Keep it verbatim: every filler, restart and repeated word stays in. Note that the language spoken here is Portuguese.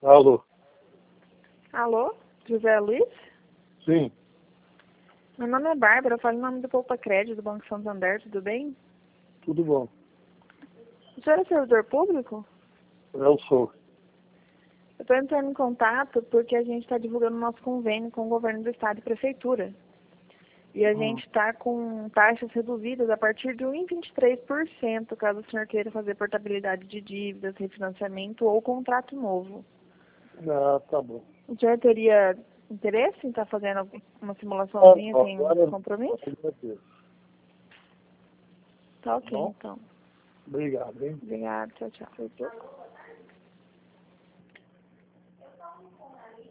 Alô? Alô? José Luiz? Sim, Meu nome é Bárbara, eu falo em nome do Poupa Crédito do Banco Santander, tudo bem? tudo bom. O senhor é servidor público? Eu sou. Eu estou entrando em contato porque a gente está divulgando nosso convênio com o governo do estado e prefeitura. E a Hum. gente está com taxas reduzidas a partir de um vírgula vinte e três por cento, caso o senhor queira fazer portabilidade de dívidas, refinanciamento ou contrato novo. Ah, tá bom. O senhor teria interesse em estar fazendo uma simulaçãozinha Ah, sem agora compromisso? agradeço. Tá Tá ok, bom? então. Obrigado, hein? Obrigada, tchau, tchau. Tchau, tchau.